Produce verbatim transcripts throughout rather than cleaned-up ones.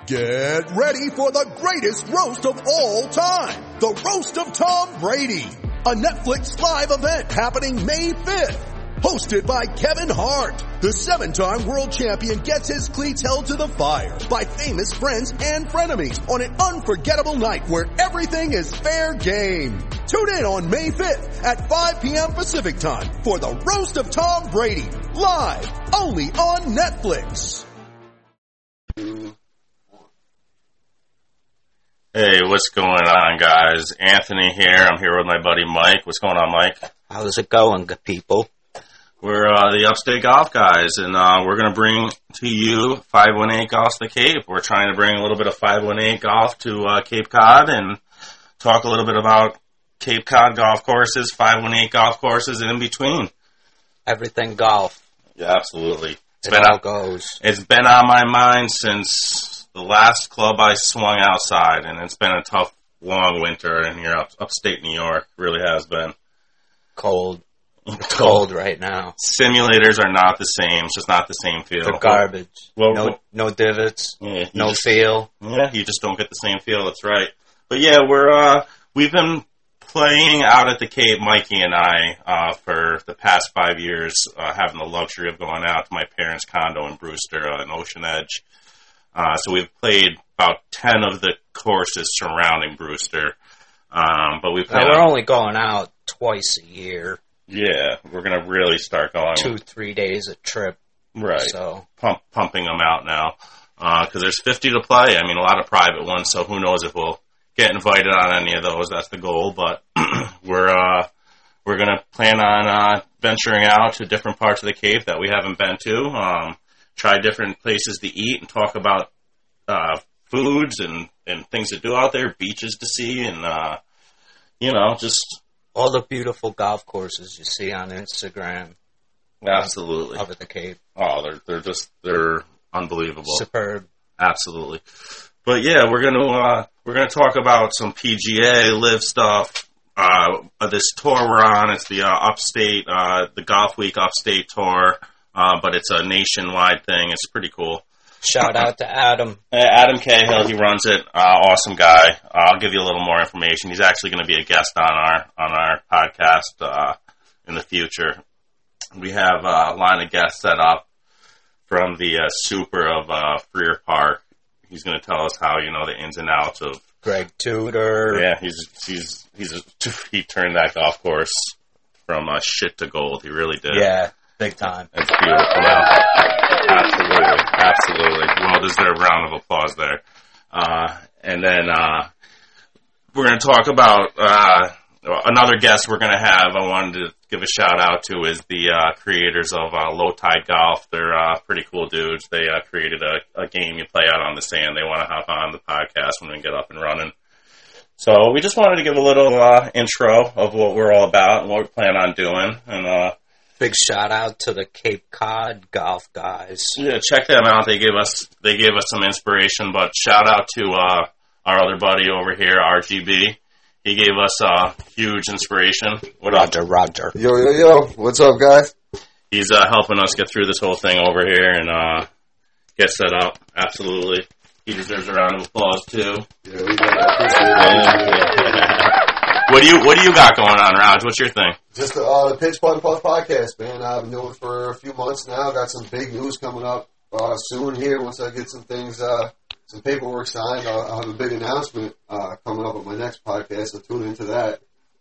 Get ready for the greatest roast of all time. The Roast of Tom Brady. A Netflix live event happening May fifth. Hosted by Kevin Hart. The seven-time world champion gets his cleats held to the fire by famous friends and frenemies on an unforgettable night where everything is fair game. Tune in on May fifth at five p.m. Pacific time for the Roast of Tom Brady. Live only on Netflix. Hey, what's going on, guys? Anthony here. I'm here with my buddy Mike. What's going on, Mike? How's it going, good people? We're uh, the Upstate Golf guys, and uh, we're going to bring to you five one eight Golf to the Cape. We're trying to bring a little bit of five one eight golf to uh, Cape Cod and talk a little bit about Cape Cod golf courses, five one eight golf courses, and in between. Everything golf. Yeah, absolutely. It's it been all on, goes. It's been on my mind since the last club I swung outside, and it's been a tough, long winter in here up, upstate New York. It really has been. Cold. It's cold right now. Simulators are not the same. It's just not the same feel. They're garbage. Well, no, well, no divots. Yeah, no just, feel. Yeah, you just don't get the same feel. That's right. But yeah, we're uh, we've been playing out at the Cape, Mikey and I, uh, for the past five years, uh, having the luxury of going out to my parents' condo in Brewster on Ocean Edge. Uh, so we've played about ten of the courses surrounding Brewster. Um, but we've now, we're only going out twice a year. Yeah, we're going to really start going. Two, three days a trip. Right. So Pump, pumping them out now. Because uh, there's fifty to play. I mean, a lot of private ones, so who knows if we'll get invited on any of those. That's the goal. But we're uh, we're going to plan on uh, venturing out to different parts of the Cape that we haven't been to. Um, try different places to eat and talk about uh, foods and, and things to do out there, beaches to see, and, uh, you know, just... all the beautiful golf courses you see on Instagram. Absolutely. Up at the Cape. Oh, they're they're just, they're unbelievable. Superb. Absolutely. But yeah, we're going to, uh, we're going to talk about some P G A, live stuff. Uh, this tour we're on, it's the uh, Upstate, uh, the Golf Week Upstate Tour. Uh, but it's a nationwide thing. It's pretty cool. Shout out to Adam. Uh, Adam Cahill, he runs it. Uh, awesome guy. Uh, I'll give you a little more information. He's actually going to be a guest on our on our podcast uh, in the future. We have uh, a line of guests set up from the uh, super of uh, Freer Park. He's going to tell us how, you know, the ins and outs of Greg Tudor. Yeah, he's he's he's a, he turned that golf course from uh, shit to gold. He really did. Yeah. Big time. It's beautiful now. Absolutely. Absolutely. Well-deserved round of applause there. Uh, and then uh, we're going to talk about uh, another guest we're going to have. I wanted to give a shout-out to is the uh, creators of uh, Low Tide Golf. They're uh, pretty cool dudes. They uh, created a, a game you play out on the sand. They want to hop on the podcast when we get up and running. So we just wanted to give a little uh, intro of what we're all about and what we plan on doing. And uh big shout out to the Cape Cod golf guys. Yeah, check them out. They gave us they gave us some inspiration. But shout out to uh, our other buddy over here, R G B. He gave us uh, huge inspiration. What Roger, up? Roger. Yo, yo, yo. What's up, guys? He's uh, helping us get through this whole thing over here and uh, get set up. Absolutely. He deserves a round of applause too. Yeah, we got appreciate What do you What do you got going on, Raj? What's your thing? Just the, uh, the Pitch Putt and Puff podcast, man. I've been doing it for a few months now. Got some big news coming up uh, soon here. Once I get some things, uh, some paperwork signed, I'll, I'll have a big announcement uh, coming up on my next podcast. So tune into that.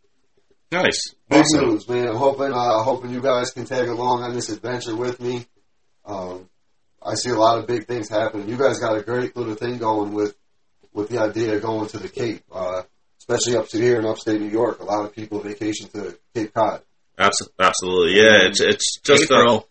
Nice, Big awesome. news, man. I'm hoping uh, hoping you guys can tag along on this adventure with me. Um, I see a lot of big things happening. You guys got a great little thing going with with the idea of going to the Cape. Uh, Especially up to here in upstate New York, a lot of people vacation to Cape Cod. Absolutely, yeah. It's it's just April.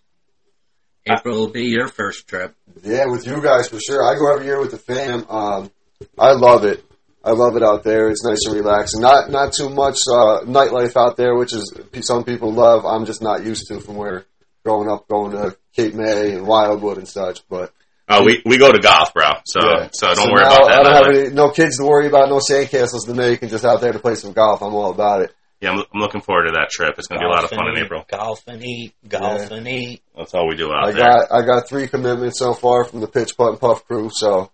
A, April will be your first trip. Yeah, with you guys for sure. I go every year with the fam. Um, I love it. I love it out there. It's nice and relaxing. Not not too much uh, nightlife out there, which is some people love. I'm just not used to from where growing up, going to Cape May and Wildwood and such. But Oh, we we go to golf, bro. So yeah. so don't so worry now, about that. I don't have any, no kids to worry about, no sandcastles to make, and just out there to play some golf. I'm all about it. Yeah, I'm, I'm looking forward to that trip. It's going to be a lot of fun in April. Golf and eat, golf yeah. and eat. That's all we do out I there. got I got three commitments so far from the Pitch Putt and Puff crew, so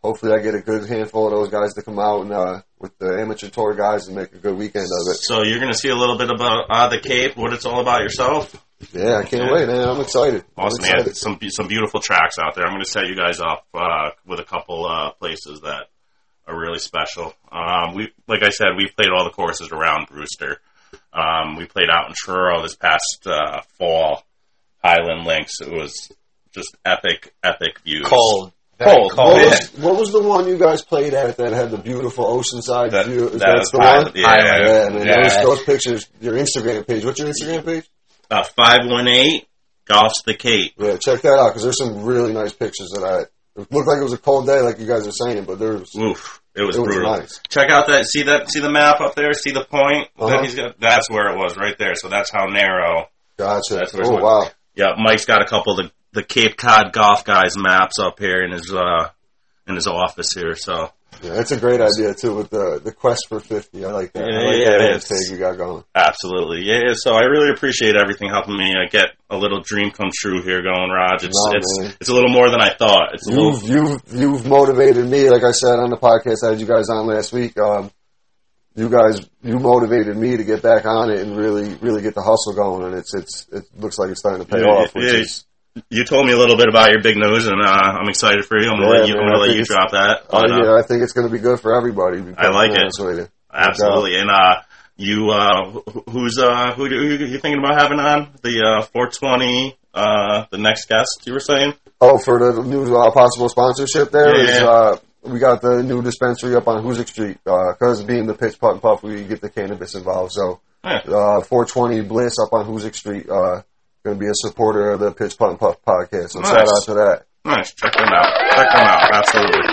hopefully I get a good handful of those guys to come out and uh, with the amateur tour guys and make a good weekend of it. So you're going to see a little bit about uh, the Cape, what it's all about yourself? Yeah, I can't yeah. wait, man. I'm excited. Awesome, I'm excited. man. Some, some beautiful tracks out there. I'm going to set you guys up uh, with a couple uh, places that are really special. Um, we, like I said, we played all the courses around Brewster. Um, we played out in Truro this past uh, fall, Highland Links. It was just epic, epic views. Cold. Cold. cold. What, Yeah. was, what was the one you guys played at that had the beautiful oceanside That, view? Is that that was the Highland, one? yeah, Highland. Yeah, man. Yeah. Those, those pictures, your Instagram page. What's your Instagram page? Uh, five one eight Golf's the Cape. Yeah, check that out because there's some really nice pictures of that. It looked like it was a cold day, like you guys are saying, but there was. Oof, it was it was brutal. nice. Check out that. See that? See the map up there? See the point Uh-huh. that he's got? That's where it was, right there. So that's how narrow. Gotcha. That's where oh, it's wow. Yeah, Mike's got a couple of the, the Cape Cod golf guys maps up here in his uh in his office here. So Yeah, that's a great idea, too, with the the quest for fifty. I like that. I like Yeah, that it's- hashtag you got going. absolutely, yeah. So I really appreciate everything helping me uh, get a little dream come true here going, Raj. It's No, it's man. it's a little more than I thought. It's a You've, little. you've, you've motivated me, like I said on the podcast I had you guys on last week. Um, you guys, you motivated me to get back on it and really, really get the hustle going. And it's, it's, it looks like it's starting to pay Yeah, off, which yeah. is, You told me a little bit about your big news, and uh, I'm excited for you. I'm gonna Yeah, let you, I'm man, gonna I let think you it's- drop that. oh, But, uh, yeah, I think it's going to be good for everybody. to be I like quite it. honest with you. Absolutely, and uh, you uh, wh- who's uh, who, do, who you thinking about having on the uh, four twenty? Uh, the next guest you were saying? Oh, for the new uh, possible sponsorship there Yeah, is, yeah. uh, we got the new dispensary up on Hoosick Street. Because being the Pitch Putt and Puff, we get the cannabis involved. So, Yeah. uh, four twenty Bliss up on Hoosick Street, uh, going to be a supporter of the Pitch Putt and Puff podcast. So Nice. shout out to that. Nice, check them out. Check them out, absolutely.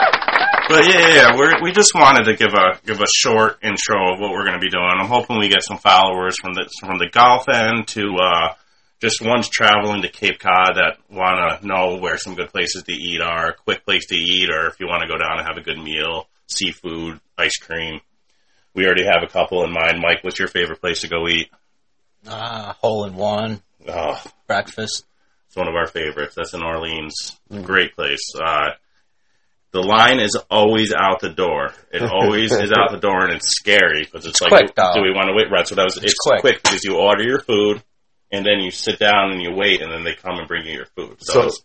But yeah, yeah, yeah. We're, we just wanted to give a give a short intro of what we're going to be doing. I'm hoping we get some followers from the from the golf end to uh, just ones traveling to Cape Cod that want to know where some good places to eat are, a quick place to eat, or if you want to go down and have a good meal, seafood, ice cream. We already have a couple in mind. Mike, what's your favorite place to go eat? Ah, hole in one. Oh, Breakfast. it's one of our favorites. That's in Orleans. Great place. Uh, the line is always out the door. It always is out the door, and it's scary because it's, It's like, quick, do, though. do we want to wait? Right, so that was it's, It's quick. quick because you order your food, and then you sit down and you wait, and then they come and bring you your food. So, So- it's,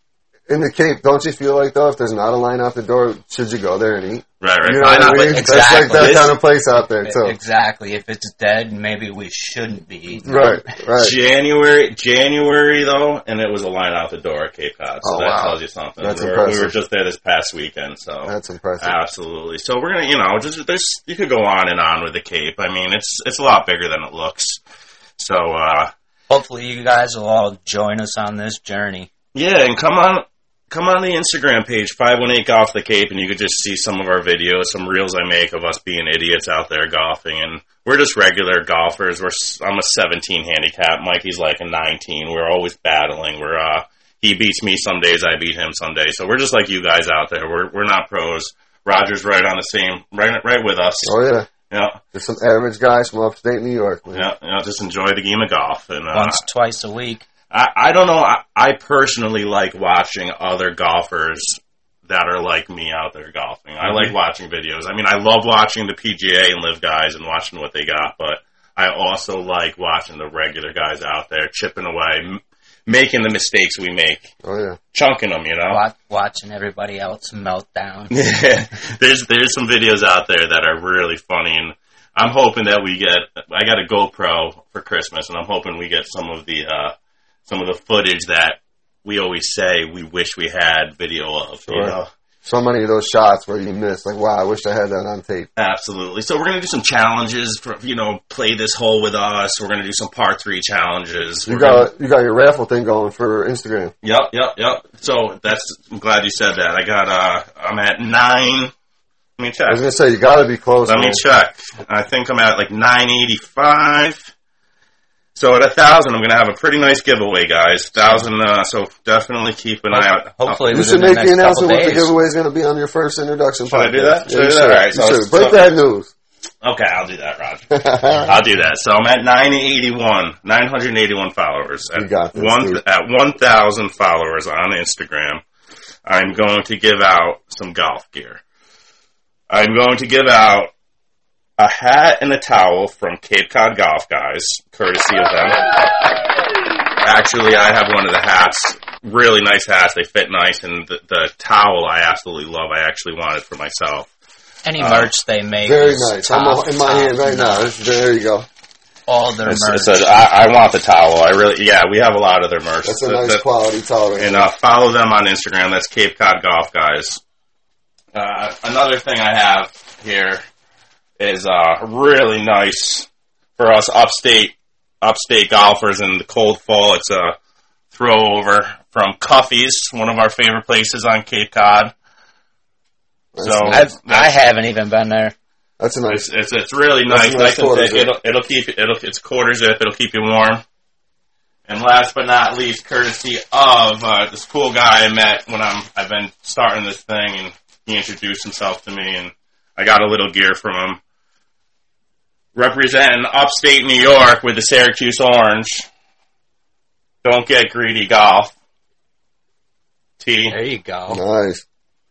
In the Cape, don't you feel like, though, if there's not a line out the door, should you go there and eat? right, right. You know Why what I not? mean? But That's like that This- kind of place out there, too. Exactly. If it's dead, maybe we shouldn't be eating. Right, right. January, January though, and it was a line out the door at Cape Cod. So Oh, that wow. tells you something. That's we, were, impressive. we were just there this past weekend, so That's impressive. absolutely. So we're gonna, you know, just there's you could go on and on with the Cape. I mean, it's it's a lot bigger than it looks. So uh, Hopefully you guys will all join us on this journey. yeah, and come on. Come on the Instagram page, five one eight Golf the Cape, and you could just see some of our videos, some reels I make of us being idiots out there golfing. And we're just regular golfers. We're I'm a seventeen handicap. Mikey's like a nineteen. We're always battling. We're uh, he beats me some days, I beat him some days. So we're just like you guys out there. We're we're not pros. Roger's right on the same, right right with us. Oh, yeah. Yeah, There's some average guys from upstate New York, man. yeah, yeah. Just enjoy the game of golf. And uh, Once, twice a week. I, I don't know. I, I personally like watching other golfers that are like me out there golfing. I like watching videos. I mean, I love watching the P G A and Live guys and watching what they got, but I also like watching the regular guys out there chipping away, m- making the mistakes we make, Oh, yeah. chunking them, you know? Wa- watching everybody else melt down. Yeah. there's there's some videos out there that are really funny, and I'm hoping that we get. I got a GoPro for Christmas, and I'm hoping we get some of the uh, some of the footage that we always say we wish we had video of. You Sure. know? So many of those shots where you miss, like, wow, I wish I had that on tape. Absolutely. So we're gonna do some challenges. For, you know, play this hole with us. We're gonna do some par three challenges. You We're gonna- got you got your raffle thing going for Instagram. Yep, yep, yep. So that's. I'm glad you said that. I got. Uh, I'm at nine. Let me check. I was gonna say you got to be close. Let me man. check. I think I'm at like nine eighty-five. So at a thousand, I'm going to have a pretty nice giveaway, guys. Thousand. Uh, so definitely keep an eye out. Hopefully You within should the make next the announcement couple what the days. giveaway is going to be on your first introduction. Should I do podcast. that? Should Yeah, I do you that? All right, You so- should. Break so- that news. Okay, I'll do that, Roger. I'll do that. So I'm at nine eighty-one, nine hundred eighty-one followers. At You got this, one dude. at one thousand followers on Instagram. I'm going to give out some golf gear. I'm going to give out a hat and a towel from Cape Cod Golf Guys, courtesy of them. Actually, I have one of the hats. Really nice hats. They fit nice. And the, the towel I absolutely love. I actually want it for myself. Any uh, merch they make Very is nice. top, I'm in my top hand right now. notch. There you go. All their It's, merch. it's a, I, I want the towel. I really, yeah, we have a lot of their merch. That's a The- nice the- quality towel. Right And there. uh, follow them on Instagram. That's Cape Cod Golf Guys. Uh, another thing I have here is uh, really nice for us upstate upstate golfers in the cold fall. It's a throw over from Cuffy's, one of our favorite places on Cape Cod. That's So nice. I've, I haven't even been there. That's a nice. it's, it's it's really That's nice, a nice nice and quarter thick. zip. It'll it'll keep it'll it's quarter zip. It'll keep you warm. And last but not least, courtesy of uh, this cool guy I met when I'm I've been starting this thing, and he introduced himself to me, and I got a little gear from him. Representing upstate New York with the Syracuse Orange. Don't get greedy, golf. T. There you go. Nice.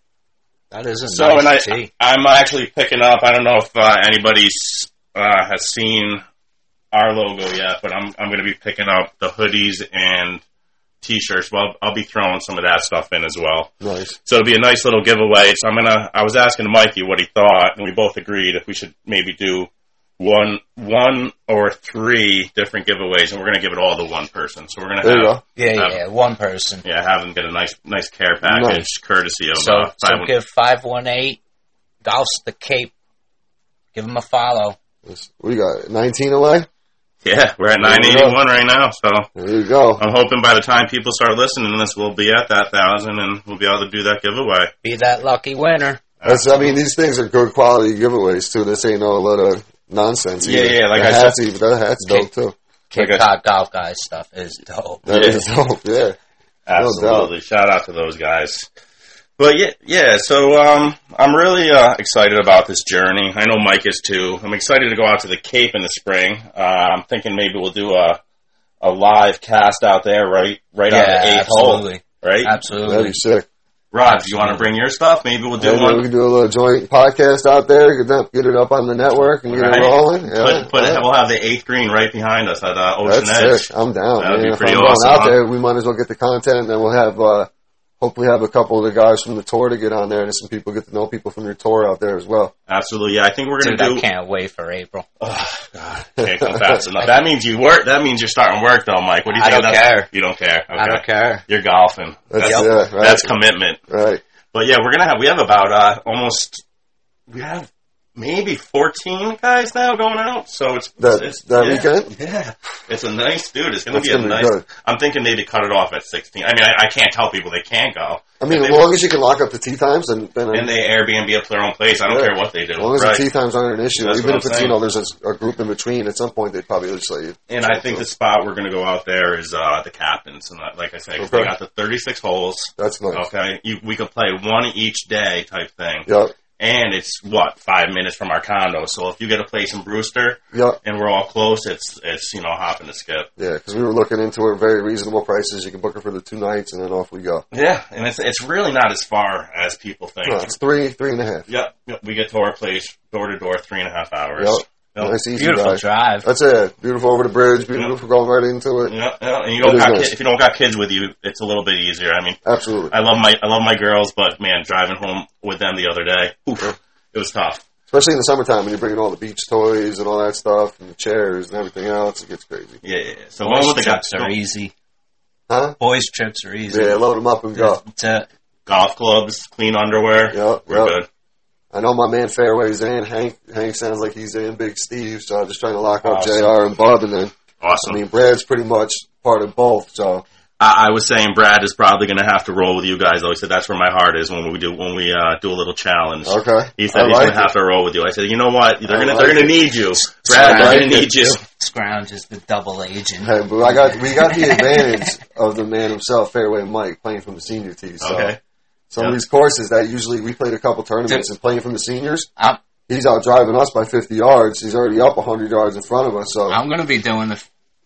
That is a So, nice and I, tee. I'm actually picking up. I don't know if uh, anybody's uh, has seen our logo yet, but I'm I'm going to be picking up the hoodies and T-shirts. Well, I'll be throwing some of that stuff in as well. Nice. So it'll be a nice little giveaway. So I'm gonna. I was asking Mikey what he thought, and we both agreed if we should maybe do one one or three different giveaways, and we're gonna give it all to one person. So we're gonna There you have go. Yeah, have- yeah, one person. yeah have them get a nice nice care package Nice. courtesy of. So, uh, so five one- give five one eight Golf's the Cape. Give them a follow. We got nineteen away. yeah, we're at There nine you eighty go. one right now. So There you go. I'm hoping by the time people start listening to this, we'll be at that thousand, and we'll be able to do that giveaway. Be that lucky winner. That's. I mean, these things are good quality giveaways too. This ain't no little nonsense. Yeah, either. yeah, like the I said- hats, even that hat's dope too. Cape Like I- Cod Golf Guys stuff is dope. That Yeah. is dope. Yeah. Absolutely. Shout out to those guys. But yeah, yeah. So um, I'm really uh, excited about this journey. I know Mike is too. I'm excited to go out to the Cape in the spring. Uh, I'm thinking maybe we'll do a a live cast out there, right, right on Yeah, the eighth absolutely. hole, right? That'd Absolutely. be sick. Rod, you want to bring your stuff? Maybe we'll do Maybe one. we can do a little joint podcast out there. Get it, get it up on the network and get Right. it rolling. Yeah. Put, put yeah. it, we'll have the eighth green right behind us at uh, Ocean That's Edge. sick. I'm down. That'd man. be If pretty I'm awesome, going out huh? there, we might as well get the content, and then we'll have uh, hopefully have a couple of the guys from the tour to get on there, and some people get to know people from your tour out there as well. Absolutely. Yeah, I think we're going Dude, to do. I can't wait for April. Oh, God. Can't come fast enough. That means you work. That means you're starting work, though, Mike. What do you I think? don't That's- care. You don't care. Okay. I don't care. You're golfing. That's That's, yeah, right. that's commitment. right. But yeah, we're gonna have. We have about uh, almost. We have maybe fourteen guys now going out. So it's That it's, that yeah, weekend. Yeah, it's a nice dude. It's gonna That's be a gonna be nice. good. I'm thinking maybe cut it off at sixteen. I mean, I, I can't tell people they can't go. I mean, If as they- long as you can lock up the tee times, then, then and they Airbnb up to their own place. I don't Yeah. care what they do. as long as right? the tee times aren't an issue, That's even what if I'm it's you saying. know there's a, a group in between, at some point they'd probably legislate you. And I think the spot we're going to go out there is uh, the Captains. And uh, like I said, 'cause Okay. they got the thirty-six holes. That's nice. Okay, you, we could play one each day type thing. Yep. And it's, what, five minutes from our condo. So if you get a place in Brewster Yep. and we're all close, it's, it's you know, hop and a skip. Yeah, because we were looking into it, very reasonable prices. You can book it for the two nights, and then off we go. Yeah, and it's it's really not as far as people think. No, it's three, three and a half. Yep, yep, we get to our place, door to door, three and a half hours. Yep. Yep. Nice, easy Beautiful drive. drive. That's it. Beautiful over the bridge. Beautiful Yep. going right into it. Yep, yep. And you It don't is got nice. ki- if you don't got kids with you, it's a little bit easier. I mean, Absolutely. I love my I love my girls, but man, driving home with them the other day, oof, it was tough. Especially in the summertime when you're bringing all the beach toys and all that stuff and the chairs and everything else. It gets crazy. Yeah, yeah. yeah. So going Boys with the trips guys, are easy. Huh? Boys trips are easy. Yeah, load them up and go. That's it. golf clubs, clean underwear, Yep, we're yep. good. I know my man Fairway's in. Hank Hank sounds like he's in. Big Steve. So I'm just trying to lock up Awesome. J R and Bob. And then, Awesome. I mean, Brad's pretty much part of both. So I, I was saying Brad is probably going to have to roll with you guys. Though he said that's where my heart is when we do when we uh, do a little challenge. okay. He said I he's like going to have it. to roll with you. I said, you know what? They're I going to like they're going it. to need you, Brad. I They're like going to it. need you. Scrounge is the double agent. Hey, but I got we got the advantage of the man himself, Fairway Mike, playing from the senior tee. So Okay. some Yep. of these courses that usually we played a couple tournaments and playing from the seniors, I'm, he's out driving us by fifty yards. He's already up one hundred yards in front of us. So I'm going to be doing the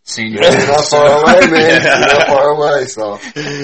See you. You're not far away, man. You're not far away, so.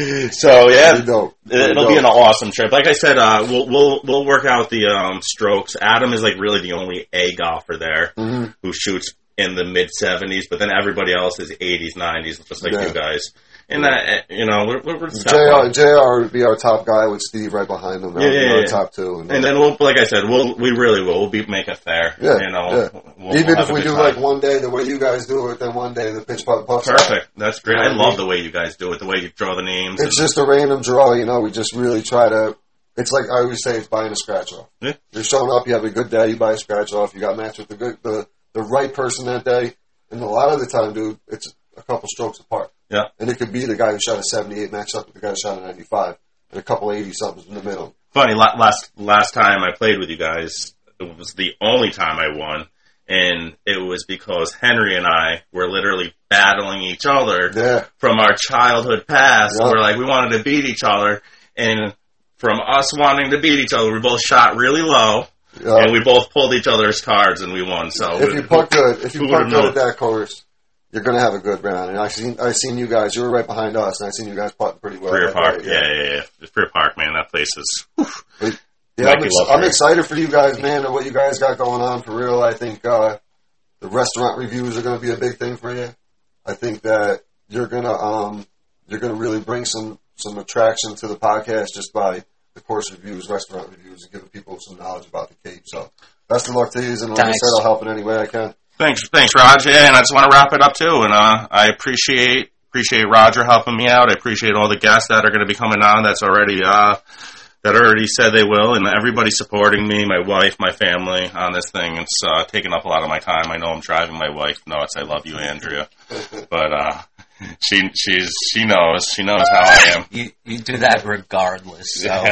So, yeah. Pretty dope. Pretty It'll dope. be an awesome trip. Like I said, uh, we'll, we'll, we'll work out the, um, strokes. Adam is like really the only A golfer there Mm-hmm. who shoots in the mid seventies, but then everybody else is eighties, nineties, just like Yeah. you guys. And that, you know, we're, we're, we're J R, J R would be our top guy with Steve right behind him. That Yeah, would be yeah, our yeah. top two. And, And then we'll, like I said, we'll, we really will. We'll be making it fair. yeah, You know, yeah. we'll, Even we'll if have a we good do time. like one day the way you guys do it, then one day the pitch putt putt. Perfect. That's great. I You know what I love mean? the way you guys do it, the way you draw the names. It's and- just a random draw, you know. We just really try to. It's like I always say, it's buying a scratch off. Yeah. You're showing up, you have a good day, you buy a scratch off. You got matched with the good, the the right person that day, and a lot of the time, dude, it's a couple strokes apart. Yeah. And it could be the guy who shot a seventy-eight matched up with the guy who shot a ninety-five, and a couple eighty somethings in the middle. Funny, la- last last time I played with you guys, it was the only time I won, and it was because Henry and I were literally battling each other Yeah. from our childhood past. Yeah. We're like, we wanted to beat each other, and from us wanting to beat each other, we both shot really low, Yeah. and we both pulled each other's cards, and we won. So If you putt good, if you who putt would've good known? at that course, you're going to have a good round. And I seen I seen you guys. You were right behind us, and I seen you guys putting pretty well. Freer that Park, day, yeah, yeah, yeah. Freer Park, man, that place is. whew. Yeah, Mikey I'm, ex- loves I'm her. excited for you guys, man, and what you guys got going on for real. I think uh, the restaurant reviews are going to be a big thing for you. I think that you're gonna um, you're gonna really bring some some attraction to the podcast just by the course reviews, restaurant reviews, and giving people some knowledge about the Cape. So best of luck to you, and like Thanks. I said, I'll help in any way I can. Thanks, thanks, Roger. Yeah, and I just want to wrap it up too. And uh, I appreciate appreciate Roger helping me out. I appreciate all the guests that are going to be coming on. That's already uh, that already said they will, and everybody supporting me, my wife, my family on this thing. It's uh, taking up a lot of my time. I know I'm driving my wife nuts. I love you, Andrea, but uh, she she's she knows she knows how I am. You you do that regardless. So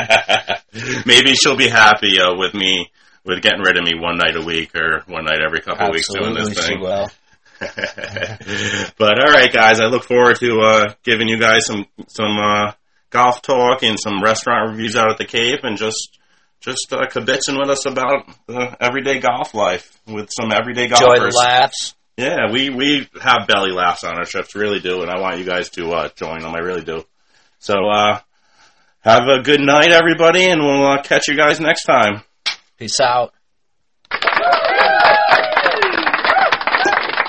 Maybe she'll be happy uh, with me. With getting rid of me one night a week or one night every couple of weeks doing absolutely this she thing. will. But all right, guys, I look forward to uh, giving you guys some some uh, golf talk and some restaurant reviews out at the Cape, and just just uh, kibitzing with us about the everyday golf life with some everyday Enjoy golfers. the laughs. Yeah, we we have belly laughs on our trips, really do, and I want you guys to uh, join them. I really do. So uh, have a good night, everybody, and we'll uh, catch you guys next time. Peace out.